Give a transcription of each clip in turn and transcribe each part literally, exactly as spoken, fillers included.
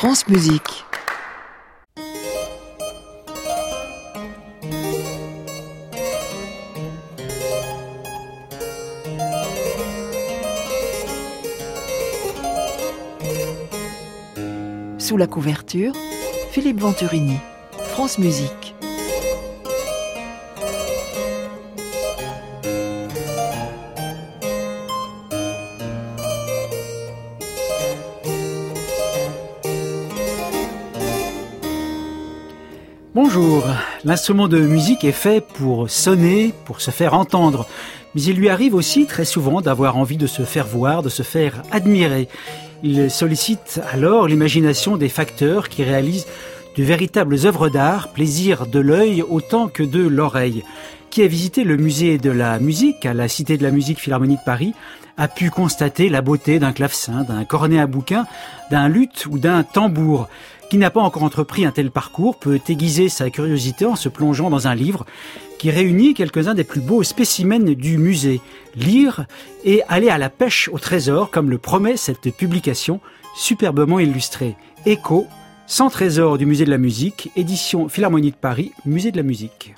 France Musique. Sous la couverture, Philippe Venturini, France Musique. Bonjour, l'instrument de musique est fait pour sonner, pour se faire entendre. Mais il lui arrive aussi très souvent d'avoir envie de se faire voir, de se faire admirer. Il sollicite alors l'imagination des facteurs qui réalisent de véritables œuvres d'art, plaisir de l'œil autant que de l'oreille. Qui a visité le musée de la musique à la Cité de la musique Philharmonie de Paris a pu constater la beauté d'un clavecin, d'un cornet à bouquin, d'un luth ou d'un tambour. Qui n'a pas encore entrepris un tel parcours peut aiguiser sa curiosité en se plongeant dans un livre qui réunit quelques-uns des plus beaux spécimens du musée. Lire et aller à la pêche au trésor, comme le promet cette publication superbement illustrée. Écho, cent trésors du musée de la musique, édition Philharmonie de Paris, musée de la musique.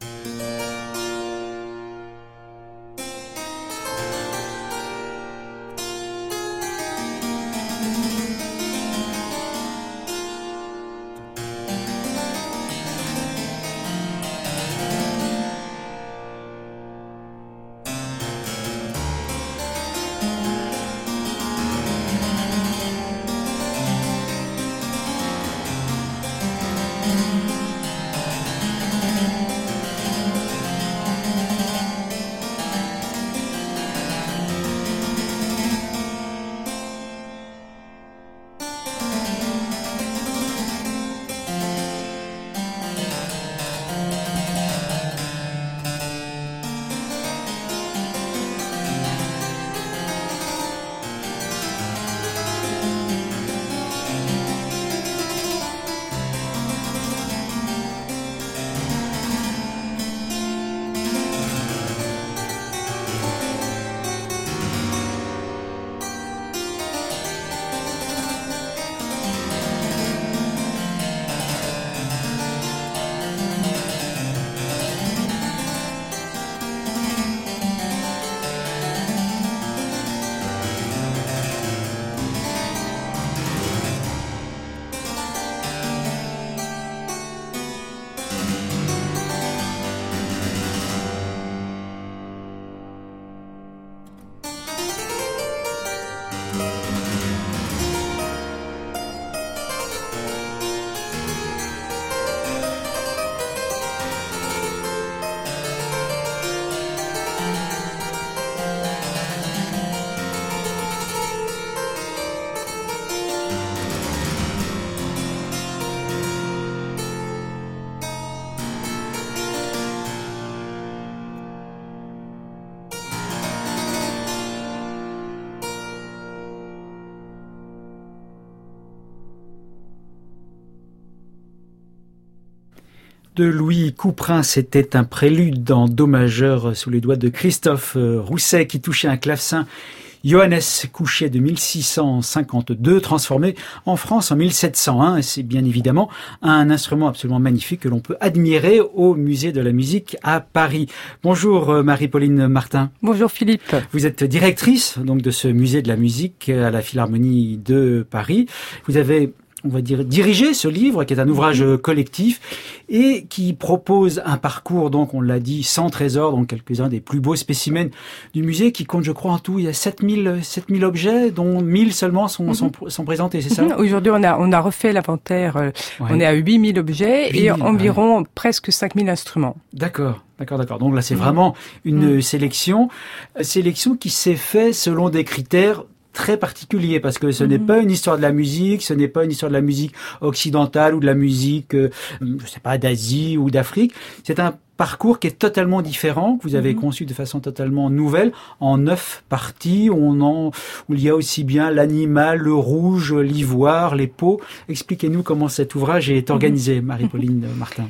De Louis Couperin, c'était un prélude en do majeur sous les doigts de Christophe Rousset qui touchait un clavecin Johannes Couchet de mille six cent cinquante-deux, transformé en France en mille sept cent un. Et c'est bien évidemment un instrument absolument magnifique que l'on peut admirer au musée de la musique à Paris. Bonjour Marie-Pauline Martin. Bonjour Philippe. Vous êtes directrice donc de ce musée de la musique à la Philharmonie de Paris. Vous avez, on va dire, diriger ce livre qui est un ouvrage collectif et qui propose un parcours, donc on l'a dit, cent trésors, donc quelques-uns des plus beaux spécimens du musée qui compte, je crois, en tout, il y a sept mille objets, dont mille seulement sont, mm-hmm. sont, sont présentés, c'est ça? Mm-hmm. Aujourd'hui, on a, on a refait l'inventaire, euh, ouais. On est à huit mille objets huit mille, et environ ouais. presque cinq mille instruments. D'accord. D'accord, d'accord. Donc là, c'est mmh. vraiment une mmh. sélection, sélection qui s'est faite selon des critères très particulier parce que ce mmh. n'est pas une histoire de la musique, ce n'est pas une histoire de la musique occidentale ou de la musique, euh, je sais pas, d'Asie ou d'Afrique. C'est un parcours qui est totalement différent, que vous avez mmh. conçu de façon totalement nouvelle, en neuf parties, où, on en, où il y a aussi bien l'animal, le rouge, l'ivoire, les peaux. Expliquez-nous comment cet ouvrage est organisé, Marie-Pauline Martin.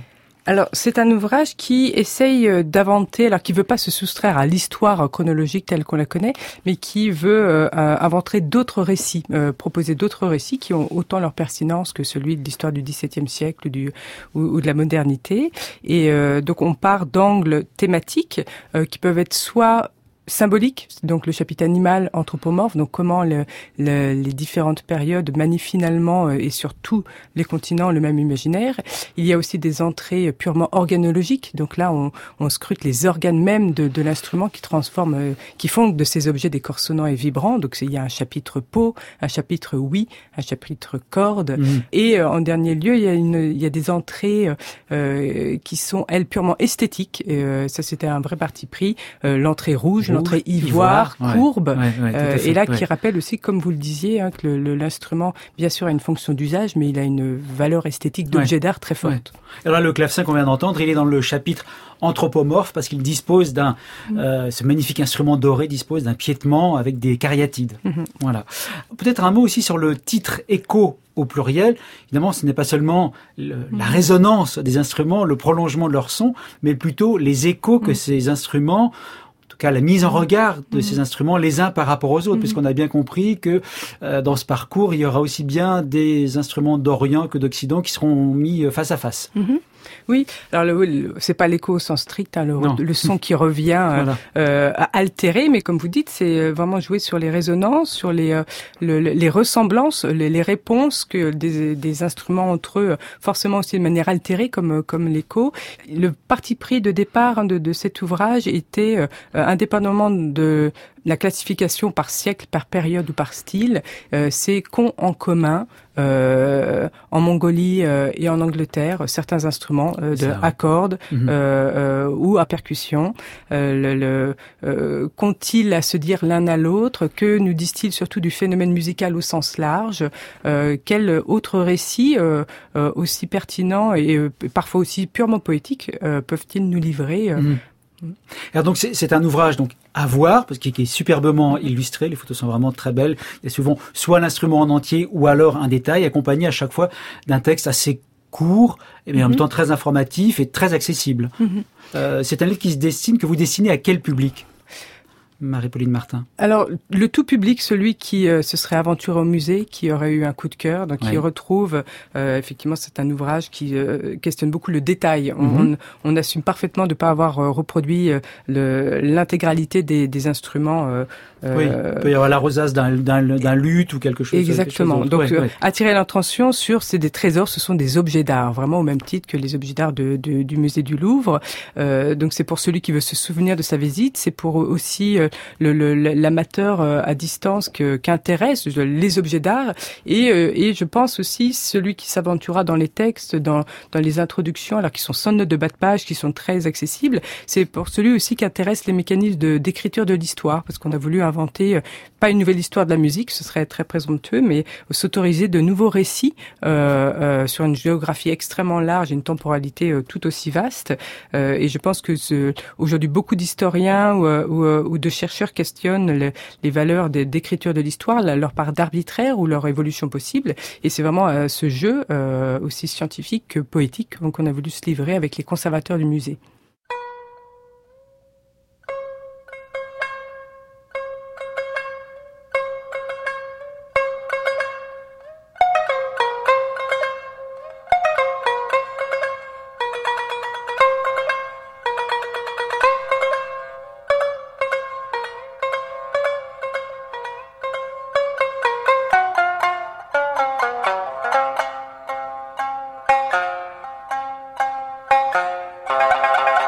Alors, c'est un ouvrage qui essaye d'inventer, alors qui veut pas se soustraire à l'histoire chronologique telle qu'on la connaît, mais qui veut euh, inventer d'autres récits, euh, proposer d'autres récits qui ont autant leur pertinence que celui de l'histoire du dix-septième siècle ou, du, ou, ou de la modernité. Et euh, donc, on part d'angles thématiques euh, qui peuvent être soit symbolique, donc le chapitre animal, anthropomorphe, donc comment le, le, les différentes périodes manient finalement euh, et sur tous les continents le même imaginaire. Il y a aussi des entrées purement organologiques, donc là on, on scrute les organes même de, de l'instrument qui transforment, euh, qui font de ces objets des corps sonnants et vibrants. Donc il y a un chapitre peau, un chapitre ouïe, un chapitre corde, mmh. et euh, en dernier lieu il y a, une, il y a des entrées euh, qui sont elles purement esthétiques. Et, euh, ça c'était un vrai parti pris. Euh, l'entrée rouge, l'entrée ivoire, ivoire courbe, ouais, ouais, ouais, euh, et là ouais. qui rappelle aussi, comme vous le disiez, hein, que le, le, l'instrument, bien sûr, a une fonction d'usage, mais il a une valeur esthétique d'objet ouais. d'art très forte. Ouais. Alors là, le clavecin qu'on vient d'entendre, il est dans le chapitre anthropomorphe parce qu'il dispose d'un, mmh. euh, ce magnifique instrument doré dispose d'un piétement avec des cariatides. Mmh. Voilà. Peut-être un mot aussi sur le titre écho au pluriel. Évidemment, ce n'est pas seulement le, mmh. la résonance des instruments, le prolongement de leur son, mais plutôt les échos que mmh. ces instruments, cas la mise en regard de mmh. ces instruments les uns par rapport aux autres, mmh. puisqu'on a bien compris que euh, dans ce parcours, il y aura aussi bien des instruments d'Orient que d'Occident qui seront mis face à face. Mmh. Oui, alors le, le, c'est pas l'écho au sens strict, hein, le, le son qui revient voilà. euh, à altérer, mais comme vous dites, c'est vraiment jouer sur les résonances, sur les euh, le, les ressemblances, les, les réponses que des, des instruments entre eux, forcément aussi de manière altérée, comme comme l'écho. Le parti pris de départ hein, de, de cet ouvrage était euh, indépendamment de la classification par siècle, par période ou par style, euh, c'est qu'ont en commun euh, en Mongolie euh, et en Angleterre certains instruments euh, de à cordes mmh. euh, euh, ou à percussion. Euh, le, le, euh, qu'ont-ils à se dire l'un à l'autre? Que nous disent-ils surtout du phénomène musical au sens large? euh, Quel autre récit euh, euh, aussi pertinent et euh, parfois aussi purement poétique euh, peuvent-ils nous livrer euh, mmh. Alors donc c'est, c'est un ouvrage donc à voir parce qu'il est superbement illustré, les photos sont vraiment très belles. Il y a souvent soit l'instrument en entier ou alors un détail accompagné à chaque fois d'un texte assez court et bien mm-hmm. en même temps très informatif et très accessible. Mm-hmm. Euh, c'est un livre qui se destine, que vous destinez à quel public, Marie-Pauline Martin? Alors, le tout public, celui qui euh, se serait aventuré au musée, qui aurait eu un coup de cœur, donc ouais. qui retrouve, euh, effectivement, c'est un ouvrage qui euh, questionne beaucoup le détail. On, mm-hmm. on, on assume parfaitement de ne pas avoir euh, reproduit euh, le, l'intégralité des, des instruments. Euh, oui, il peut y avoir la rosace d'un, d'un, d'un luth ou quelque chose. Exactement. Quelque chose donc, ouais, euh, ouais. attirer l'attention sur, c'est des trésors, ce sont des objets d'art, vraiment au même titre que les objets d'art de, de, du musée du Louvre. Euh, donc, c'est pour celui qui veut se souvenir de sa visite, c'est pour aussi euh, Le, le, l'amateur à distance que, qu'intéressent les objets d'art et, et je pense aussi celui qui s'aventurera dans les textes, dans, dans les introductions, alors qui sont sans notes de bas de page, qui sont très accessibles, c'est pour celui aussi qui intéresse les mécanismes de, d'écriture de l'histoire, parce qu'on a voulu inventer pas une nouvelle histoire de la musique, ce serait très présomptueux, mais s'autoriser de nouveaux récits euh, euh, sur une géographie extrêmement large et une temporalité euh, tout aussi vaste. Euh, et je pense que ce, aujourd'hui beaucoup d'historiens ou, ou, ou de chercheurs questionnent les, les valeurs de, d'écriture de l'histoire, la, leur part d'arbitraire ou leur évolution possible. Et c'est vraiment euh, ce jeu euh, aussi scientifique que poétique qu'on a voulu se livrer avec les conservateurs du musée. Thank you.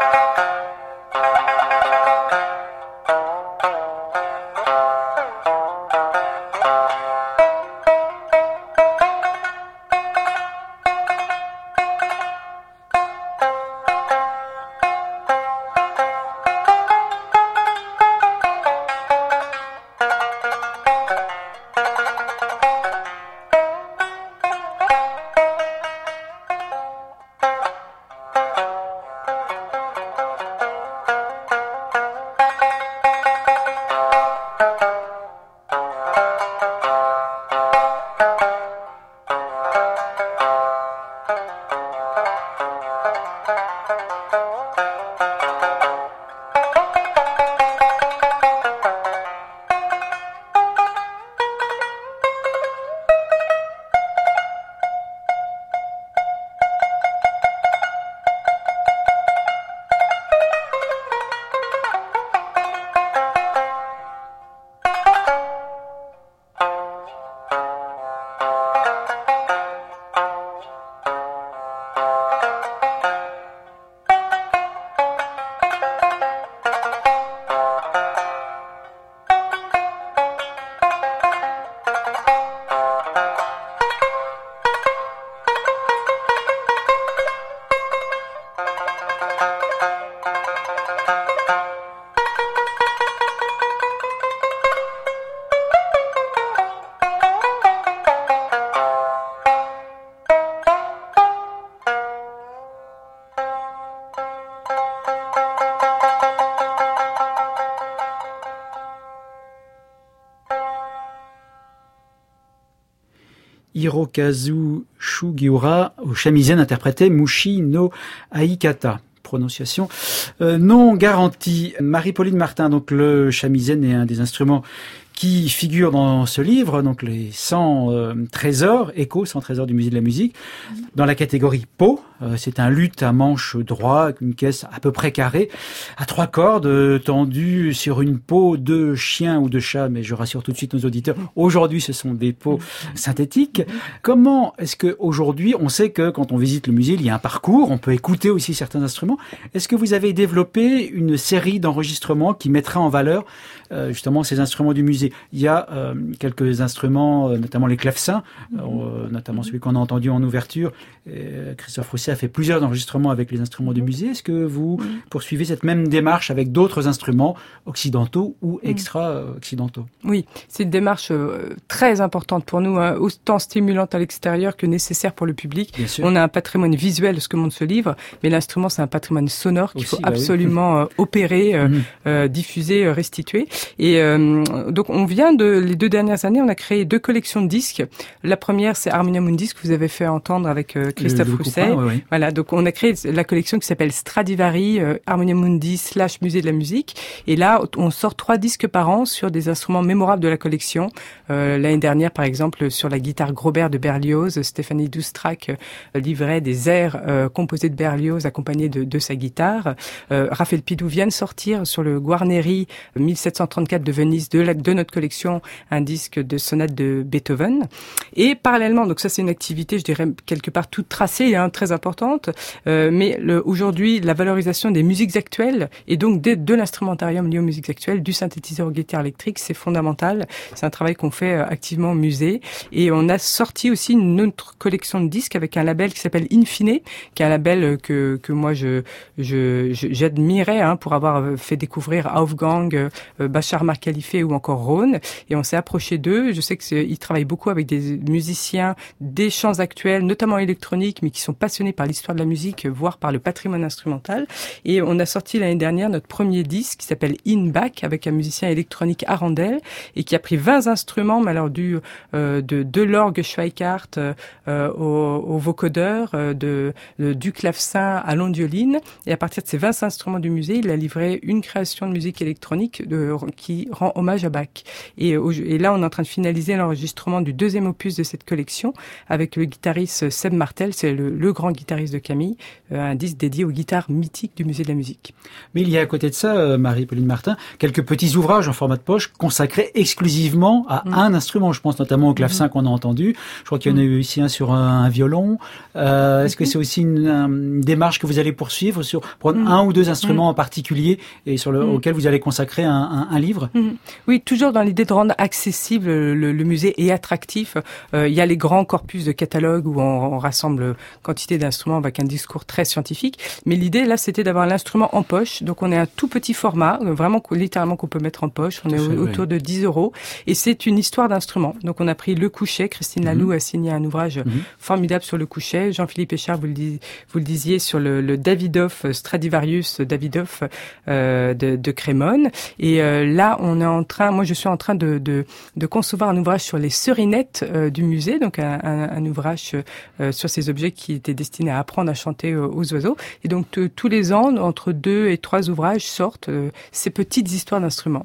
Hirokazu Shugiura au shamisen interprétait Mushi no Aikata. Prononciation euh, non garantie. Marie-Pauline Martin, donc le shamisen est un des instruments qui figure dans ce livre, donc les cent euh, trésors, échos, cent trésors du musée de la musique, dans la catégorie Po. Euh, c'est un luth à manche droit, avec une caisse à peu près carrée, à trois cordes, euh, tendues sur une peau de chien ou de chat, mais je rassure tout de suite nos auditeurs, aujourd'hui ce sont des peaux synthétiques. Comment est-ce que aujourd'hui, on sait que quand on visite le musée, il y a un parcours, on peut écouter aussi certains instruments. Est-ce que vous avez développé une série d'enregistrements qui mettra en valeur euh, justement ces instruments du musée? Il y a euh, quelques instruments, euh, notamment les clavecins, euh, notamment celui qu'on a entendu en ouverture. Euh, Christophe Rousset a fait plusieurs enregistrements avec les instruments du musée. Est-ce que vous poursuivez cette même démarche avec d'autres instruments occidentaux ou extra-occidentaux? Oui, c'est une démarche euh, très importante pour nous, hein, autant stimulante à l'extérieur que nécessaire pour le public. On a un patrimoine visuel, ce que montre ce livre, mais l'instrument, c'est un patrimoine sonore qu'il faut bah absolument oui. euh, opérer, euh, mmh. euh, diffuser, euh, restituer. Et euh, donc, on vient de les deux dernières années, on a créé deux collections de disques. La première, c'est Harmonia Mundi, que vous avez fait entendre avec euh, Christophe le, le Rousset. Coupin, oui, oui. Voilà, donc on a créé la collection qui s'appelle Stradivari, euh, Harmonia Mundi slash Musée de la musique. Et là, on sort trois disques par an sur des instruments mémorables de la collection. Euh, l'année dernière, par exemple, sur la guitare Grobert de Berlioz, Stéphanie Doustrac euh, livrait des airs euh, composés de Berlioz accompagnés de, de sa guitare. Euh, Raphaël Pidou vient de sortir sur le Guarneri mille sept cent trente-quatre de Venise de, la, de notre collection un disque de sonate de Beethoven. Et parallèlement, donc ça c'est une activité, je dirais quelque part toute tracée, hein, très importante, euh, mais le, aujourd'hui la valorisation des musiques actuelles et donc de, de l'instrumentarium lié aux musiques actuelles, du synthétiseur aux guitares électriques, c'est fondamental. C'est un travail qu'on fait euh, activement au musée. Et on a sorti aussi une autre collection de disques avec un label qui s'appelle Infine, qui est un label que que moi je je, je j'admirais hein, pour avoir fait découvrir Aufgang, euh, Bachar Mar Khalife ou encore Rhône. Et on s'est approché d'eux. Je sais qu'ils travaillent beaucoup avec des musiciens des chants actuels, notamment électroniques, mais qui sont passionnés par l'histoire de la musique, voire par le patrimoine instrumental. Et on a sorti l'année dernière notre premier disque qui s'appelle In Back avec un musicien électronique Arandel et qui a pris vingt instruments, mais alors du euh, de de l'orgue Schweikart euh, au, au vocodeur, euh, de, de du clavecin à l'ondioline. Et à partir de ces vingt instruments du musée, il a livré une création de musique électronique de, qui rend hommage à Bach. Et, et là, on est en train de finaliser l'enregistrement du deuxième opus de cette collection avec le guitariste Seb Martel, c'est le, le grand guitariste de Camille, euh, un disque dédié aux guitares mythiques du musée de la musique. Mais il y a à côté de ça, euh, Marie-Pauline Martin, quelques petits ouvrages en format de poche consacrés exclusivement à mmh. un instrument. Je pense notamment au clavecin mmh. qu'on a entendu. Je crois qu'il y en a eu ici un sur un, un violon. Euh, est-ce mmh. que c'est aussi une, une démarche que vous allez poursuivre sur prendre mmh. un ou deux instruments mmh. en particulier et sur le, mmh. auquel vous allez consacrer un, un, un livre? mmh. Oui, toujours dans l'idée de rendre accessible le, le musée et attractif. Euh, il y a les grands corpus de catalogues où on, on rassemble quantité d'instruments avec un discours très scientifique. Mais l'idée, là, c'était d'avoir l'instrument en poche. Donc, on est un tout petit format, vraiment littéralement qu'on peut mettre en poche. On est au, autour de dix euros. Et c'est une histoire d'instrument. Donc, on a pris le couchet. Christine Laloux mmh. a signé un ouvrage mmh. formidable sur le couchet. Jean-Philippe Échard, vous le, dis, vous le disiez, sur le, le Davidoff, Stradivarius Davidoff euh, de, de Crémone. Et euh, là, on est en train, moi, je suis en train de, de, de concevoir un ouvrage sur les serinettes euh, du musée. Donc, un, un, un ouvrage euh, sur ces objets qui étaient destinés à apprendre à chanter euh, aux oiseaux. Et donc, tous les ans, entre deux et trois ouvrages sortent euh, ces petites histoires d'instruments.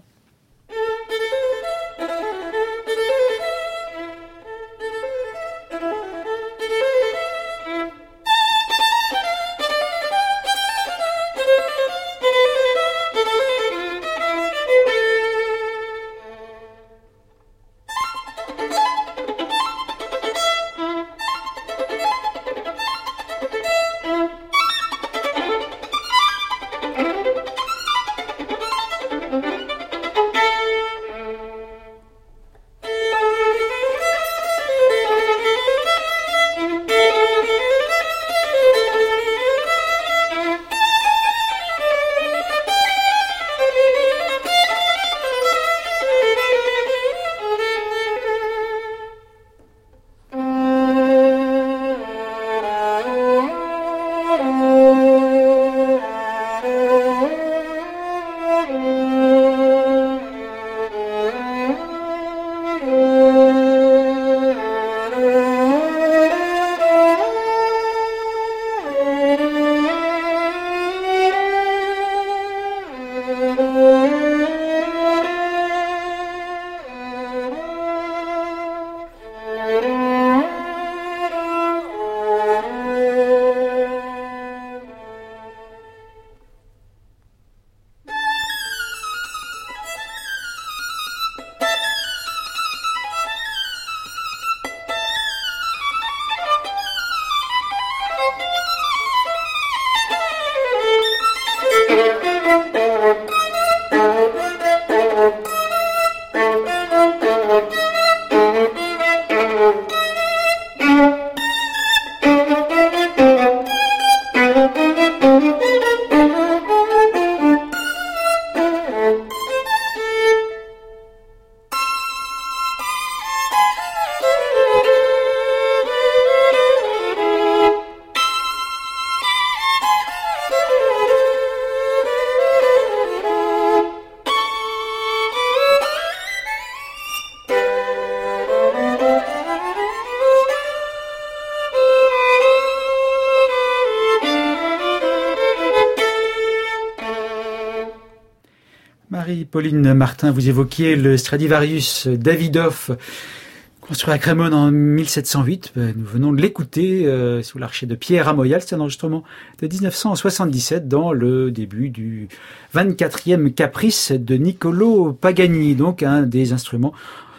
Marie-Pauline Martin, vous évoquiez le Stradivarius Davidoff, construit à Crémone en mille sept cent huit. Nous venons de l'écouter euh, sous l'archet de Pierre Amoyal. C'est un enregistrement de dix-neuf cent soixante-dix-sept dans le début du vingt-quatrième caprice de Niccolò Pagani, donc un des instruments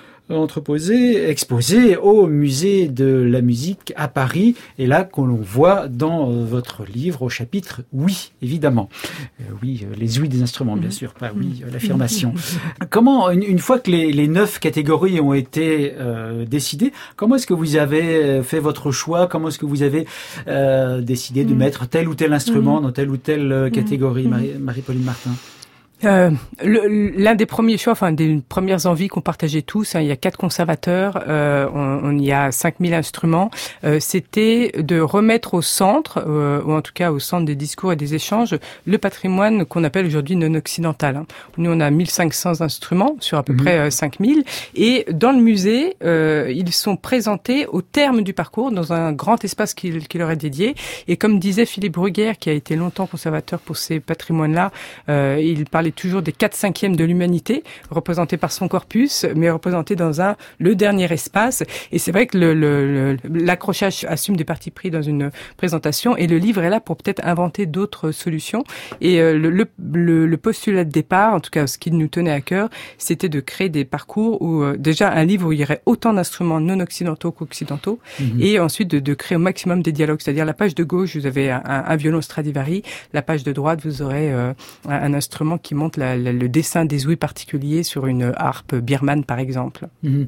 entreposé, exposé au musée de la musique à Paris, et là qu'on l'on voit dans votre livre au chapitre oui, évidemment. Euh, oui, euh, les ouïes des instruments, bien sûr, pas oui, euh, l'affirmation. Comment, une, une fois que les, les neuf catégories ont été euh, décidées, comment est-ce que vous avez fait votre choix? Comment est-ce que vous avez euh, décidé de mettre tel ou tel instrument dans telle ou telle catégorie, Marie, Marie-Pauline Martin? Euh, le, l'un des premiers choix, enfin des premières envies qu'on partageait tous, hein, il y a quatre conservateurs, euh, on, on y a cinq mille instruments, euh, c'était de remettre au centre, euh, ou en tout cas au centre des discours et des échanges, le patrimoine qu'on appelle aujourd'hui non occidental. Hein. Nous, on a mille cinq cents instruments sur à peu mmh. près euh, cinq mille, et dans le musée, euh, ils sont présentés au terme du parcours, dans un grand espace qui, qui leur est dédié, et comme disait Philippe Bruguière, qui a été longtemps conservateur pour ces patrimoines-là, euh, il parlait toujours des quatre cinquièmes de l'humanité, représentés par son corpus, mais représentés dans un le dernier espace. Et c'est vrai que le, le, le, l'accrochage assume des partis pris dans une présentation, et le livre est là pour peut-être inventer d'autres solutions. Et euh, le, le, le postulat de départ, en tout cas ce qui nous tenait à cœur, c'était de créer des parcours où euh, déjà un livre où il y aurait autant d'instruments non occidentaux qu'occidentaux, mmh. et ensuite de, de créer au maximum des dialogues. C'est-à-dire la page de gauche, vous avez un, un violon Stradivari, la page de droite, vous aurez euh, un, un instrument qui montre la, la, le dessin des ouïes particuliers sur une harpe birmane, par exemple.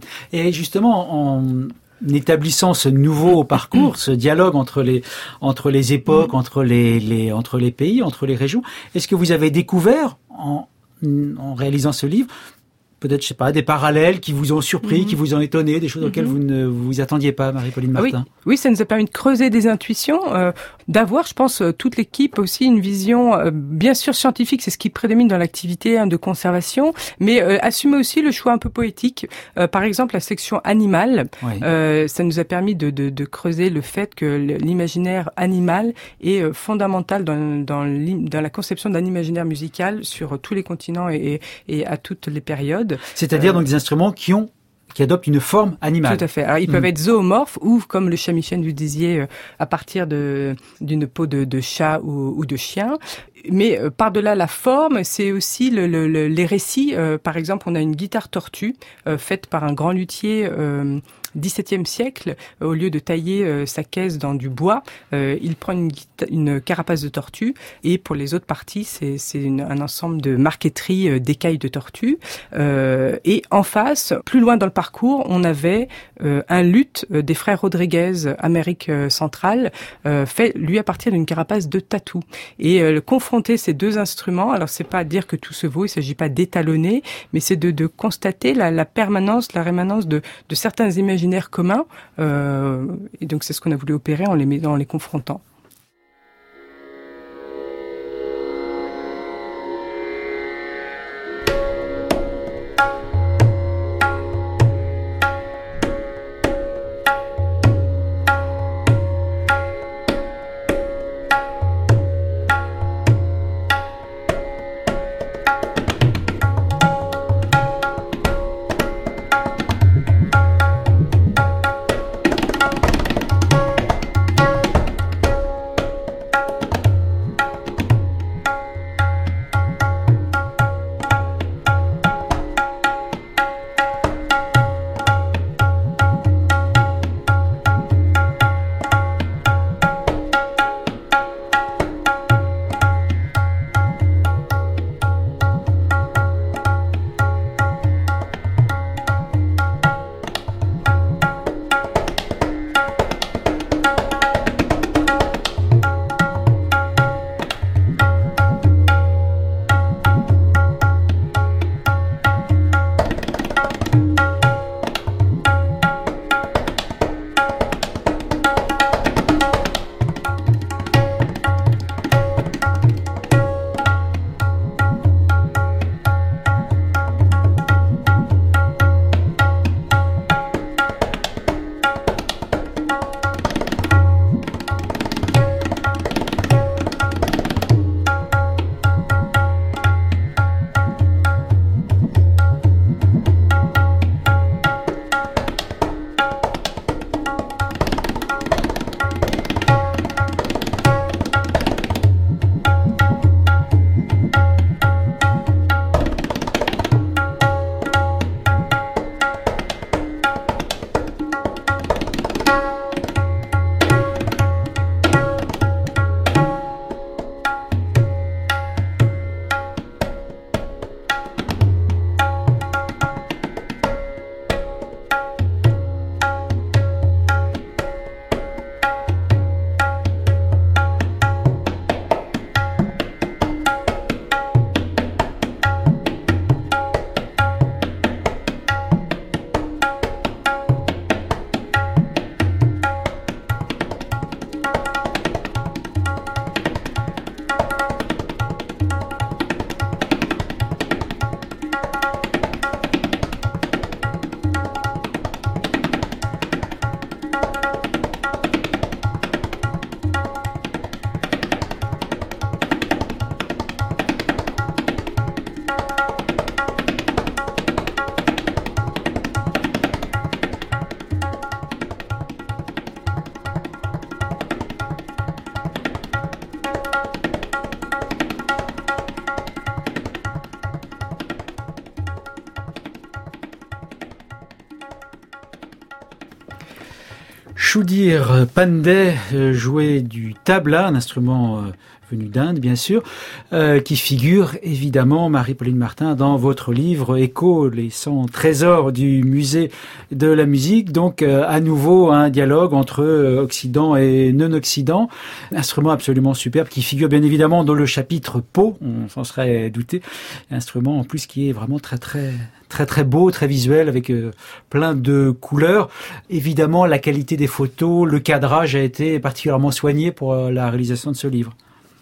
Et justement, en établissant ce nouveau parcours, ce dialogue entre les entre les époques, entre les, les entre les pays, entre les régions, est-ce que vous avez découvert en en réalisant ce livre peut-être, je sais pas, des parallèles qui vous ont surpris, mmh. qui vous ont étonné, des choses auxquelles mmh. vous ne vous attendiez pas, Marie-Pauline Martin? Oui, oui, ça nous a permis de creuser des intuitions, euh, d'avoir, je pense, toute l'équipe aussi une vision, euh, bien sûr scientifique, c'est ce qui prédomine dans l'activité hein, de conservation, mais euh, assumer aussi le choix un peu poétique. Euh, par exemple, la section animale, oui. euh, ça nous a permis de, de, de creuser le fait que l'imaginaire animal est euh, fondamental dans, dans, dans la conception d'un imaginaire musical sur tous les continents et, et à toutes les périodes. C'est-à-dire euh, donc des instruments qui ont qui adoptent une forme animale. Tout à fait. Alors, ils mmh. peuvent être zoomorphes ou, comme le chamichène vous disiez, euh, à partir de d'une peau de, de chat ou, ou de chien. Mais euh, par-delà la forme, c'est aussi le, le, le, les récits. Euh, par exemple, on a une guitare tortue euh, faite par un grand luthier euh, dix-septième siècle. Euh, au lieu de tailler euh, sa caisse dans du bois, euh, il prend une, une carapace de tortue, et pour les autres parties, c'est, c'est une, un ensemble de marqueterie euh, d'écailles de tortue. Euh, et en face, plus loin dans le parcours, on avait euh, un luth euh, des frères Rodriguez, Amérique euh, centrale, euh, fait lui à partir d'une carapace de tatou. Et euh, le confronter ces deux instruments, alors c'est pas dire que tout se vaut, il s'agit pas d'étalonner, mais c'est de, de constater la, la permanence, la rémanence de, de certains imaginaires communs. Euh, et donc c'est ce qu'on a voulu opérer en les, en les confrontant. Choudir Pandey jouait du tabla, un instrument venu d'Inde, bien sûr, euh, qui figure évidemment, Marie-Pauline Martin, dans votre livre Écho, les cent trésors du musée de la musique. Donc, euh, à nouveau, un dialogue entre Occident et non-Occident. Instrument absolument superbe qui figure bien évidemment dans le chapitre Pau, on s'en serait douté. Instrument en plus qui est vraiment très très très très beau, très visuel, avec euh, plein de couleurs. Évidemment, la qualité des photos, le cadrage a été particulièrement soigné pour euh, la réalisation de ce livre.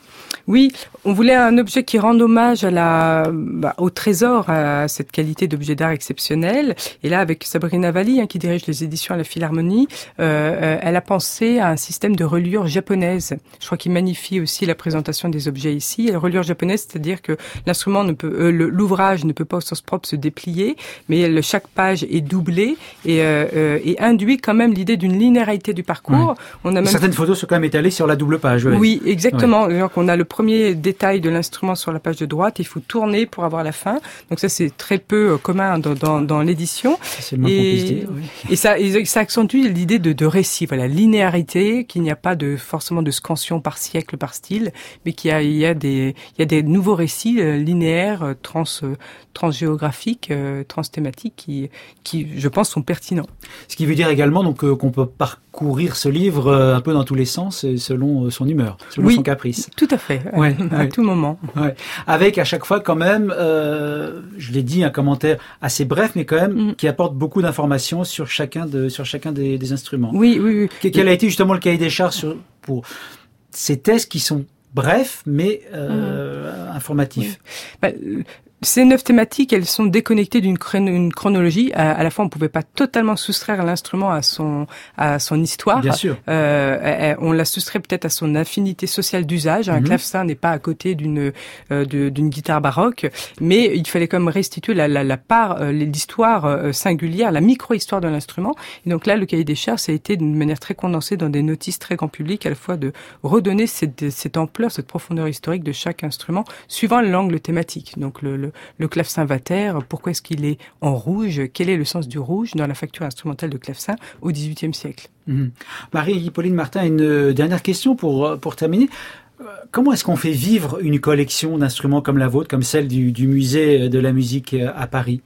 Oui, on voulait un objet qui rende hommage à la, bah, au trésor, à cette qualité d'objet d'art exceptionnel. Et là, avec Sabrina Valli, hein, qui dirige les éditions à la Philharmonie, euh, elle a pensé à un système de reliure japonaise. Je crois qu'il magnifie aussi la présentation des objets ici. La reliure japonaise, c'est-à-dire que l'instrument ne peut, euh, l'ouvrage ne peut pas au sens propre se déplier, mais le, chaque page est doublée et, euh, et induit quand même l'idée d'une linéarité du parcours. Ouais. On a même... Certaines photos sont quand même étalées sur la double page. Ouais. Oui, exactement. Ouais. Donc, on a le premier détail de l'instrument sur la page de droite, il faut tourner pour avoir la fin. Donc ça, c'est très peu euh, commun dans, dans, dans l'édition. C'est le moins qu'on puisse dire, oui. Et ça, et ça accentue l'idée de, de récit, voilà, linéarité, qu'il n'y a pas de forcément de scansion par siècle, par style, mais qu'il y a, il y a des, il y a des nouveaux récits euh, linéaires, euh, trans, euh, transgéographiques, euh, transthématiques, qui, qui, je pense, sont pertinents. Ce qui veut dire également donc euh, qu'on peut parcourir ce livre euh, un peu dans tous les sens, et selon euh, son humeur, selon oui, son caprice. Tout à fait. Ouais, à ouais. tout moment. Ouais. Avec à chaque fois quand même, euh, je l'ai dit, un commentaire assez bref, mais quand même mm. qui apporte beaucoup d'informations sur chacun de sur chacun des, des instruments. Oui, oui, oui. Quel a été justement le cahier des charges sur, pour ces tests qui sont brefs mais euh, mm. informatifs. Oui. Bah, Ces neuf thématiques, elles sont déconnectées d'une chron- chronologie. À, à la fois, on ne pouvait pas totalement soustraire l'instrument à son à son histoire. Bien sûr. Euh, on l'a soustrait peut-être à son affinité sociale d'usage. Un mm-hmm. clavecin n'est pas à côté d'une euh, de, d'une guitare baroque, mais il fallait quand même restituer la, la, la part, euh, l'histoire euh, singulière, la micro-histoire de l'instrument. Et donc là, le cahier des charges, ça a été d'une manière très condensée dans des notices très grand public, à la fois de redonner cette, cette ampleur, cette profondeur historique de chaque instrument, suivant l'angle thématique. Donc le, le Le clavecin Vater, pourquoi est-ce qu'il est en rouge? Quel est le sens du rouge dans la facture instrumentale de clavecin au dix-huitième siècle? Mmh. Marie-Pauline Martin, une dernière question pour, pour terminer. Comment est-ce qu'on fait vivre une collection d'instruments comme la vôtre, comme celle du, du musée de la musique à Paris?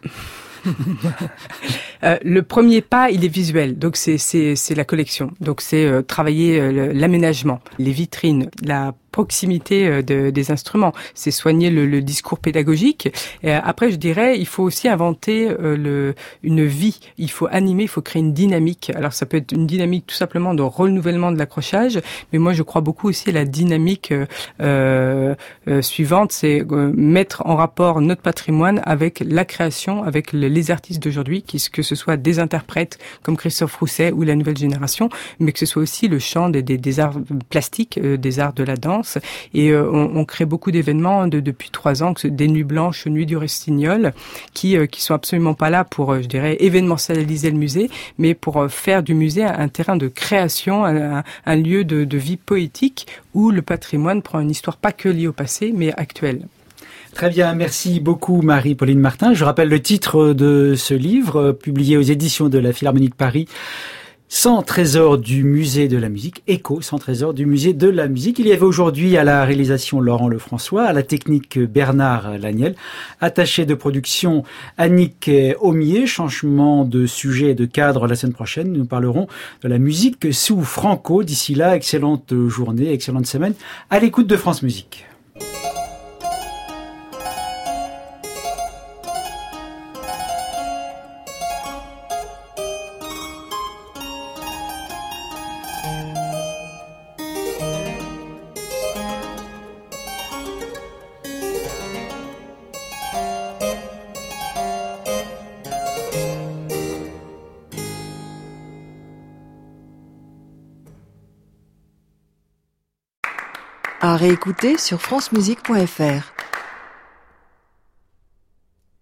Euh, le premier pas, il est visuel, donc c'est c'est c'est la collection. Donc c'est euh, travailler euh, l'aménagement, les vitrines, la proximité de, des instruments, c'est soigner le, le discours pédagogique. Et après, je dirais, il faut aussi inventer euh, le, une vie. Il faut animer, il faut créer une dynamique. Alors, ça peut être une dynamique tout simplement de renouvellement de l'accrochage, mais moi, je crois beaucoup aussi à la dynamique euh, euh, suivante, c'est euh, mettre en rapport notre patrimoine avec la création, avec le, les artistes d'aujourd'hui, qui, que ce soit des interprètes comme Christophe Rousset ou la nouvelle génération, mais que ce soit aussi le champ des, des, des arts plastiques, euh, des arts de la danse. Et euh, on, on crée beaucoup d'événements de, depuis trois ans, que des nuits blanches, nuits du Rossignol, qui euh, qui sont absolument pas là pour, euh, je dirais, événementialiser le musée, mais pour euh, faire du musée un, un terrain de création, un, un lieu de, de vie poétique où le patrimoine prend une histoire pas que liée au passé, mais actuelle. Très bien, merci beaucoup Marie-Pauline Martin. Je rappelle le titre de ce livre, publié aux éditions de la Philharmonie de Paris, cent trésors du musée de la musique, Écho, cent trésors du musée de la musique. Il y avait aujourd'hui à la réalisation Laurent Lefrançois, à la technique Bernard Laniel, attaché de production Annick Aumier. Changement de sujet et de cadre la semaine prochaine. Nous parlerons de la musique sous Franco. D'ici là, excellente journée, excellente semaine à l'écoute de France Musique. À réécouter sur francemusique point f r.